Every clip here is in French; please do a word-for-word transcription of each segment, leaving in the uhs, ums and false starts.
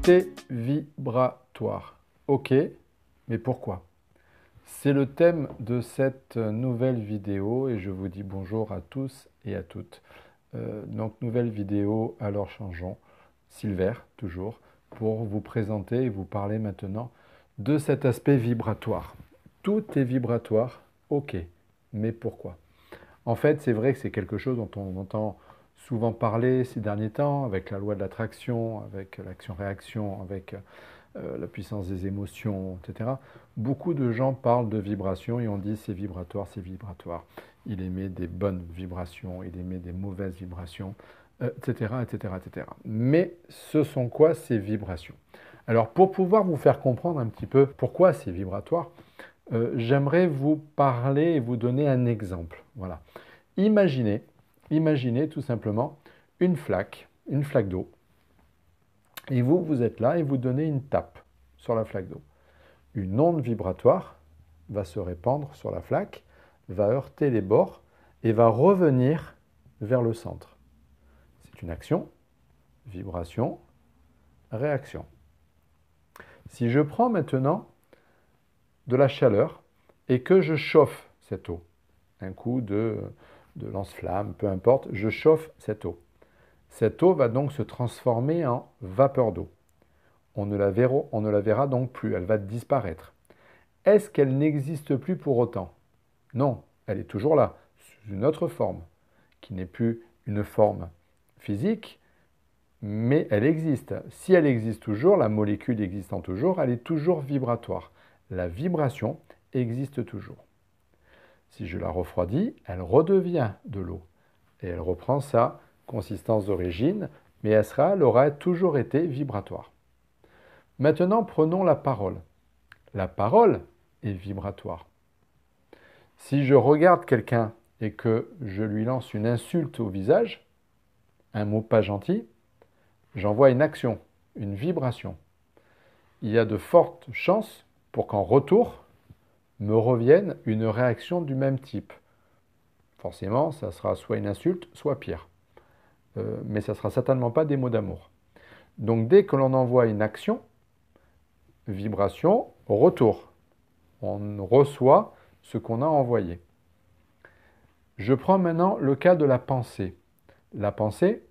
Tout est vibratoire. Ok, mais pourquoi? C'est le thème de cette nouvelle vidéo et je vous dis bonjour à tous et à toutes. Euh, donc nouvelle vidéo, alors changeons, Silver toujours, pour vous présenter et vous parler maintenant de cet aspect vibratoire. Tout est vibratoire, ok, mais pourquoi? En fait, c'est vrai que c'est quelque chose dont on entend souvent parler ces derniers temps, avec la loi de l'attraction, avec l'action-réaction, avec euh, la puissance des émotions, et cetera. Beaucoup de gens parlent de vibrations et on dit c'est vibratoire, c'est vibratoire. Il émet des bonnes vibrations, il émet des mauvaises vibrations, euh, et cetera, et cetera, et cetera. Mais ce sont quoi ces vibrations? Alors pour pouvoir vous faire comprendre un petit peu pourquoi c'est vibratoire, euh, j'aimerais vous parler et vous donner un exemple. Voilà. Imaginez, imaginez tout simplement une flaque, une flaque d'eau. Et vous, vous êtes là et vous donnez une tape sur la flaque d'eau. Une onde vibratoire va se répandre sur la flaque, va heurter les bords et va revenir vers le centre. C'est une action, vibration, réaction. Si je prends maintenant de la chaleur et que je chauffe cette eau, un coup de, de lance-flamme, peu importe, je chauffe cette eau. Cette eau va donc se transformer en vapeur d'eau. On ne la verra, on ne la verra donc plus, elle va disparaître. Est-ce qu'elle n'existe plus pour autant? Non, elle est toujours là, sous une autre forme, qui n'est plus une forme physique, mais elle existe. Si elle existe toujours, la molécule existant toujours, elle est toujours vibratoire. La vibration existe toujours. Si je la refroidis, elle redevient de l'eau et elle reprend sa consistance d'origine, mais elle, sera, elle aura toujours été vibratoire. Maintenant, prenons la parole. La parole est vibratoire. Si je regarde quelqu'un et que je lui lance une insulte au visage, un mot pas gentil, j'envoie une action, une vibration. Il y a de fortes chances pour qu'en retour me revienne une réaction du même type. Forcément, ça sera soit une insulte, soit pire. Euh, mais ça ne sera certainement pas des mots d'amour. Donc dès que l'on envoie une action, vibration, retour. On reçoit ce qu'on a envoyé. Je prends maintenant le cas de la pensée. La pensée,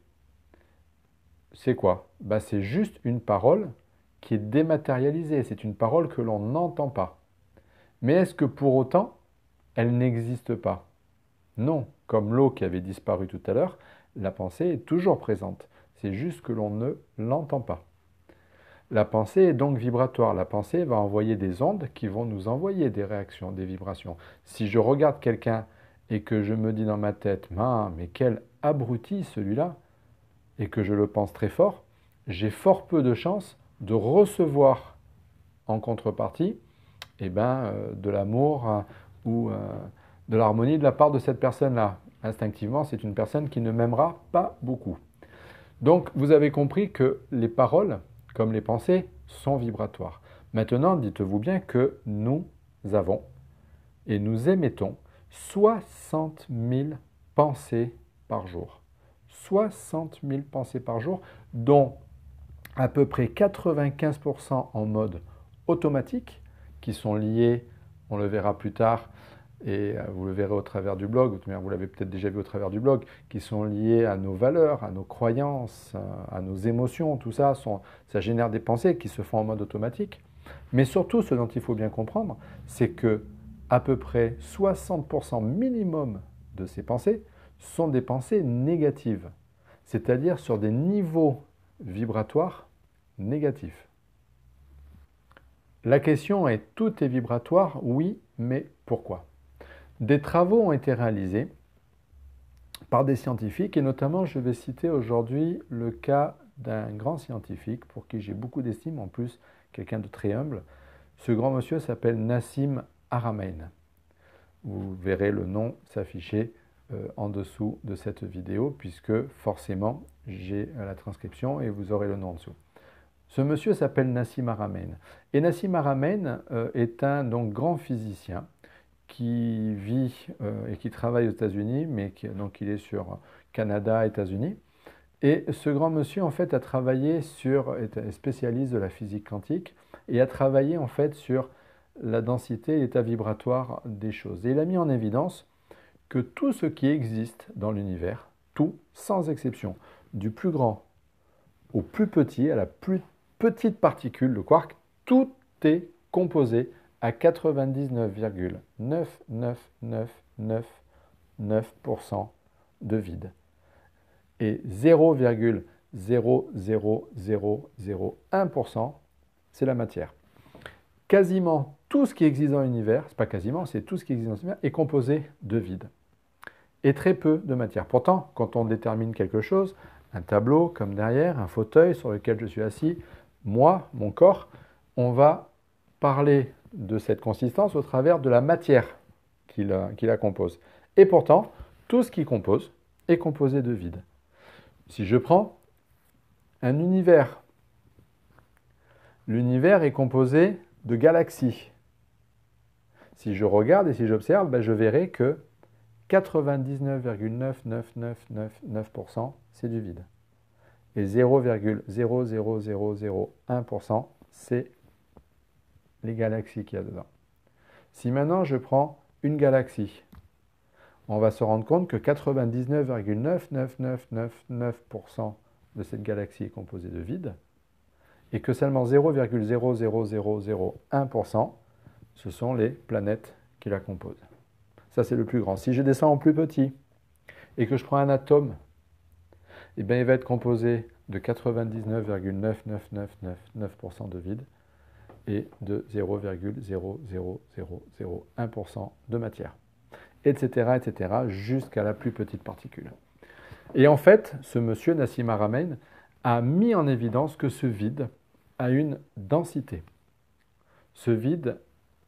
c'est quoi? Ben, c'est juste une parole qui est dématérialisée. C'est une parole que l'on n'entend pas. Mais est-ce que pour autant, elle n'existe pas? Non. Comme l'eau qui avait disparu tout à l'heure, la pensée est toujours présente. C'est juste que l'on ne l'entend pas. La pensée est donc vibratoire. La pensée va envoyer des ondes qui vont nous envoyer des réactions, des vibrations. Si je regarde quelqu'un et que je me dis dans ma tête, ah, mais quel abruti celui-là, et que je le pense très fort, j'ai fort peu de chances de recevoir en contrepartie eh ben, euh, de l'amour euh, ou euh, de l'harmonie de la part de cette personne-là. Instinctivement, c'est une personne qui ne m'aimera pas beaucoup. Donc, vous avez compris que les paroles, comme les pensées, sont vibratoires. Maintenant, dites-vous bien que nous avons et nous émettons soixante mille pensées par jour. soixante mille pensées par jour, dont à peu près quatre-vingt-quinze pour cent en mode automatique, qui sont liées, on le verra plus tard, et vous le verrez au travers du blog, vous l'avez peut-être déjà vu au travers du blog, qui sont liées à nos valeurs, à nos croyances, à nos émotions, tout ça, sont, ça génère des pensées qui se font en mode automatique. Mais surtout, ce dont il faut bien comprendre, c'est que à peu près soixante pour cent minimum de ces pensées sont des pensées négatives, c'est-à-dire sur des niveaux vibratoires négatifs. La question est, tout est vibratoire? Oui, mais pourquoi? Des travaux ont été réalisés par des scientifiques et notamment je vais citer aujourd'hui le cas d'un grand scientifique pour qui j'ai beaucoup d'estime, en plus quelqu'un de très humble. Ce grand monsieur s'appelle Nassim Haramein. Vous verrez le nom s'afficher euh, en dessous de cette vidéo puisque forcément j'ai la transcription et vous aurez le nom en dessous. Ce monsieur s'appelle Nassim Haramein. Et Nassim Haramein euh, est un donc, grand physicien qui vit euh, et qui travaille aux États-Unis, mais qui, donc il est sur Canada, États-Unis. Et ce grand monsieur, en fait, a travaillé sur, est spécialiste de la physique quantique, et a travaillé, en fait, sur la densité et l'état vibratoire des choses. Et il a mis en évidence que tout ce qui existe dans l'univers, tout, sans exception, du plus grand au plus petit, à la plus petite particule, le quark, tout est composé à quatre-vingt-dix-neuf virgule neuf neuf neuf neuf neuf pour cent de vide. Et zéro virgule zéro zéro zéro zéro un pour cent, c'est la matière. Quasiment tout ce qui existe dans l'univers, c'est pas quasiment, c'est tout ce qui existe dans l'univers, est composé de vide. Et très peu de matière. Pourtant, quand on détermine quelque chose, un tableau comme derrière, un fauteuil sur lequel je suis assis, moi, mon corps, on va parler de cette consistance au travers de la matière qui la, qui la compose. Et pourtant, tout ce qui compose est composé de vide. Si je prends un univers, l'univers est composé de galaxies. Si je regarde et si j'observe, ben je verrai que quatre-vingt-dix-neuf virgule neuf neuf neuf neuf neuf pour cent, c'est du vide. Et zéro virgule zéro zéro zéro zéro un pour cent, c'est les galaxies qu'il y a dedans. Si maintenant je prends une galaxie, on va se rendre compte que quatre-vingt-dix-neuf virgule neuf neuf neuf neuf neuf pour cent de cette galaxie est composée de vide, et que seulement zéro virgule zéro zéro zéro zéro un pour cent, ce sont les planètes qui la composent. Ça, c'est le plus grand. Si je descends en plus petit et que je prends un atome, eh bien, il va être composé de quatre-vingt-dix-neuf virgule neuf neuf neuf neuf neuf pour cent de vide et de zéro virgule zéro zéro zéro zéro un pour cent de matière, et cetera, et cetera, jusqu'à la plus petite particule. Et en fait, ce monsieur, Nassim Haramein, a mis en évidence que ce vide a une densité. Ce vide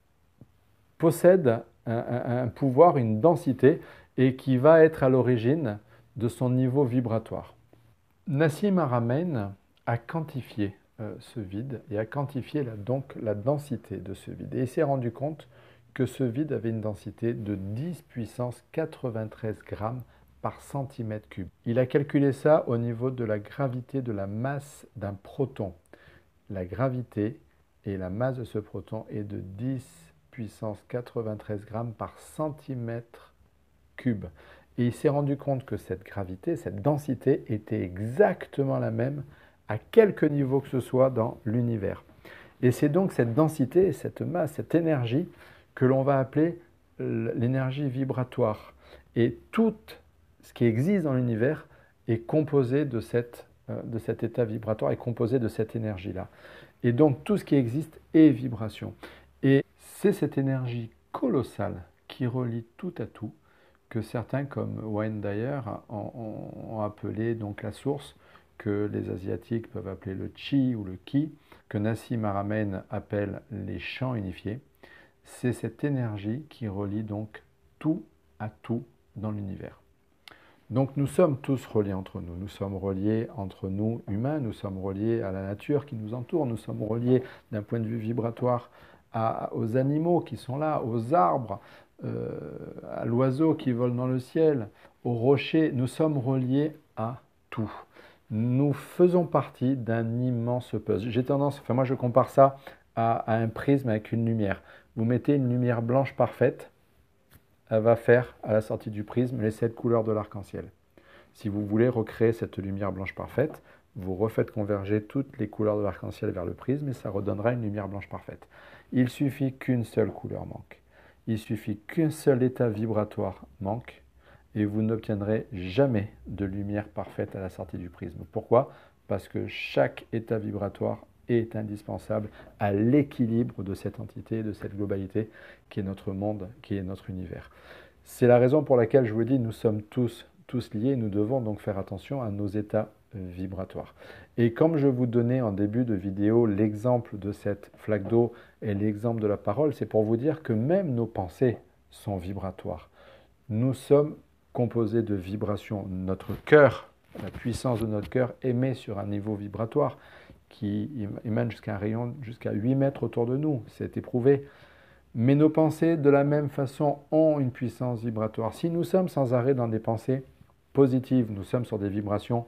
possède un, un, un pouvoir, une densité, et qui va être à l'origine de son niveau vibratoire. Nassim Haramein a quantifié euh, ce vide et a quantifié la, donc la densité de ce vide. Et il s'est rendu compte que ce vide avait une densité de dix puissance quatre-vingt-treize grammes par centimètre cube. Il a calculé ça au niveau de la gravité de la masse d'un proton. La gravité et la masse de ce proton est de dix puissance quatre-vingt-treize grammes par centimètre cube. Et il s'est rendu compte que cette gravité, cette densité était exactement la même à quelque niveau que ce soit dans l'univers. Et c'est donc cette densité, cette masse, cette énergie que l'on va appeler l'énergie vibratoire. Et tout ce qui existe dans l'univers est composé de, cette, de cet état vibratoire, est composé de cette énergie-là. Et donc tout ce qui existe est vibration. Et c'est cette énergie colossale qui relie tout à tout que certains, comme Wayne Dyer, ont, ont appelé donc la source, que les Asiatiques peuvent appeler le Chi ou le Ki, que Nassim Haramein appelle les champs unifiés. C'est cette énergie qui relie donc tout à tout dans l'univers. Donc nous sommes tous reliés entre nous. Nous sommes reliés entre nous humains, nous sommes reliés à la nature qui nous entoure, nous sommes reliés d'un point de vue vibratoire à, aux animaux qui sont là, aux arbres, euh, à l'oiseau qui vole dans le ciel, aux rochers. Nous sommes reliés à tout. Nous faisons partie d'un immense puzzle. J'ai tendance, enfin moi je compare ça à, à un prisme avec une lumière. Vous mettez une lumière blanche parfaite, elle va faire à la sortie du prisme les sept couleurs de l'arc-en-ciel. Si vous voulez recréer cette lumière blanche parfaite, vous refaites converger toutes les couleurs de l'arc-en-ciel vers le prisme et ça redonnera une lumière blanche parfaite. Il suffit qu'une seule couleur manque. Il suffit qu'un seul état vibratoire manque et vous n'obtiendrez jamais de lumière parfaite à la sortie du prisme. Pourquoi? Parce que chaque état vibratoire est indispensable à l'équilibre de cette entité, de cette globalité qui est notre monde, qui est notre univers. C'est la raison pour laquelle je vous dis, nous sommes tous, tous liés, nous devons donc faire attention à nos états vibratoires. Et comme je vous donnais en début de vidéo l'exemple de cette flaque d'eau et l'exemple de la parole, c'est pour vous dire que même nos pensées sont vibratoires. Nous sommes composés de vibrations. Notre cœur, la puissance de notre cœur émet sur un niveau vibratoire qui émane jusqu'à un rayon jusqu'à huit mètres autour de nous, c'est éprouvé. Mais nos pensées, de la même façon, ont une puissance vibratoire. Si nous sommes sans arrêt dans des pensées positives, nous sommes sur des vibrations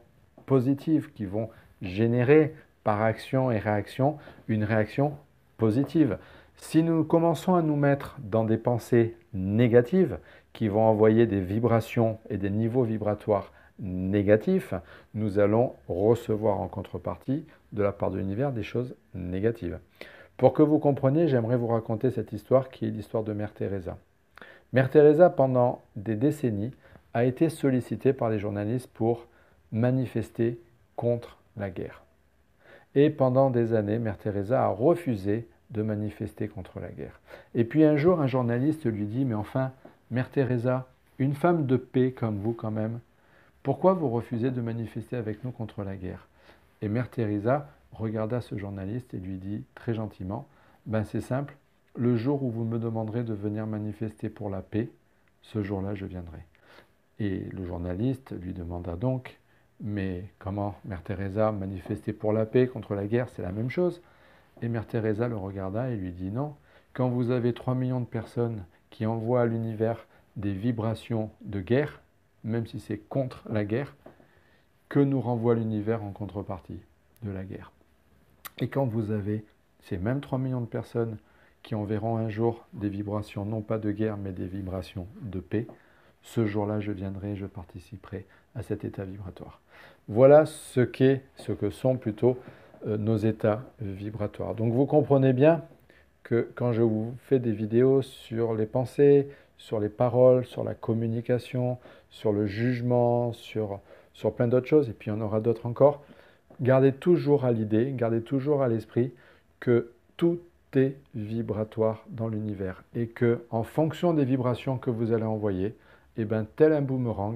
positives qui vont générer par action et réaction une réaction positive. Si nous commençons à nous mettre dans des pensées négatives qui vont envoyer des vibrations et des niveaux vibratoires négatifs, nous allons recevoir en contrepartie de la part de l'univers des choses négatives. Pour que vous compreniez, j'aimerais vous raconter cette histoire qui est l'histoire de Mère Teresa. Mère Teresa, pendant des décennies, a été sollicitée par les journalistes pour manifester contre la guerre. Et pendant des années, Mère Teresa a refusé de manifester contre la guerre. Et puis un jour, un journaliste lui dit « Mais enfin, Mère Teresa, une femme de paix comme vous quand même, pourquoi vous refusez de manifester avec nous contre la guerre ?» Et Mère Teresa regarda ce journaliste et lui dit très gentiment « Ben c'est simple, le jour où vous me demanderez de venir manifester pour la paix, ce jour-là je viendrai. » Et le journaliste lui demanda donc « Mais comment, Mère Teresa, manifester pour la paix contre la guerre, c'est la même chose ?» Et Mère Teresa le regarda et lui dit « Non, quand vous avez trois millions de personnes qui envoient à l'univers des vibrations de guerre, même si c'est contre la guerre, que nous renvoie l'univers en contrepartie de la guerre. Et quand vous avez ces mêmes trois millions de personnes qui enverront un jour des vibrations, non pas de guerre, mais des vibrations de paix, ce jour-là, je viendrai et je participerai à cet état vibratoire. » Voilà ce qu'est, ce que sont plutôt euh, nos états vibratoires. Donc vous comprenez bien que quand je vous fais des vidéos sur les pensées, sur les paroles, sur la communication, sur le jugement, sur, sur plein d'autres choses, et puis il y en aura d'autres encore, gardez toujours à l'idée, gardez toujours à l'esprit que tout est vibratoire dans l'univers et que en fonction des vibrations que vous allez envoyer, et bien tel un boomerang,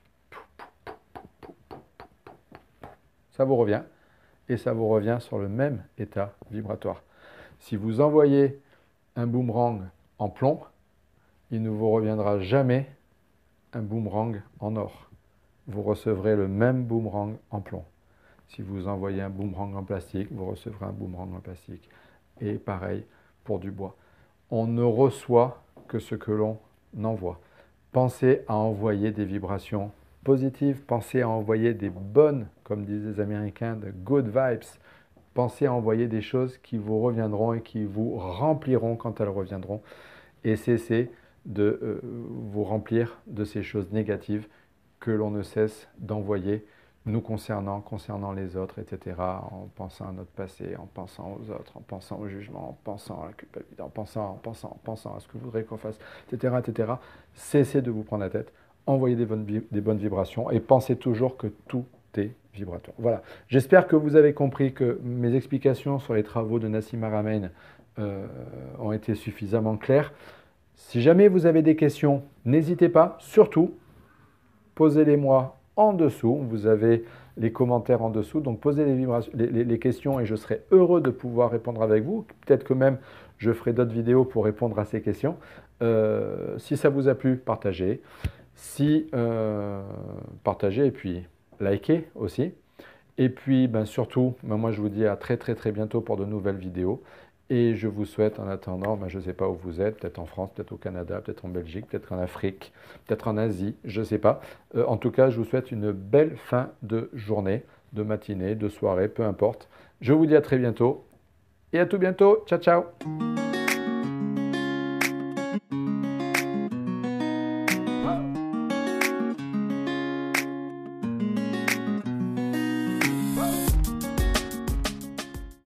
ça vous revient et ça vous revient sur le même état vibratoire. Si vous envoyez un boomerang en plomb, il ne vous reviendra jamais un boomerang en or. Vous recevrez le même boomerang en plomb. Si vous envoyez un boomerang en plastique, vous recevrez un boomerang en plastique. Et pareil pour du bois. On ne reçoit que ce que l'on envoie. Pensez à envoyer des vibrations positives, pensez à envoyer des bonnes, comme disent les Américains, de good vibes. Pensez à envoyer des choses qui vous reviendront et qui vous rempliront quand elles reviendront. Et cessez de euh, vous remplir de ces choses négatives que l'on ne cesse d'envoyer nous concernant, concernant les autres, et cetera, en pensant à notre passé, en pensant aux autres, en pensant au jugement, en pensant à la culpabilité, en pensant, en pensant, en pensant à ce que vous voudrez qu'on fasse, et cetera, et cetera. Cessez de vous prendre la tête, envoyez des bonnes, des bonnes vibrations et pensez toujours que tout est vibratoire. Voilà. J'espère que vous avez compris que mes explications sur les travaux de Nassim Haramein euh, ont été suffisamment claires. Si jamais vous avez des questions, n'hésitez pas, surtout, posez-les-moi en dessous. Vous avez les commentaires en dessous, donc posez les, les, les, les questions et je serai heureux de pouvoir répondre avec vous. Peut-être que même je ferai d'autres vidéos pour répondre à ces questions. Euh, si ça vous a plu, partagez. Si, euh, partagez et puis likez aussi. Et puis ben, surtout, ben, moi je vous dis à très très très bientôt pour de nouvelles vidéos. Et je vous souhaite en attendant, ben, je ne sais pas où vous êtes, peut-être en France, peut-être au Canada, peut-être en Belgique, peut-être en Afrique, peut-être en Asie, je ne sais pas. Euh, en tout cas, je vous souhaite une belle fin de journée, de matinée, de soirée, peu importe. Je vous dis à très bientôt et à tout bientôt. Ciao, ciao!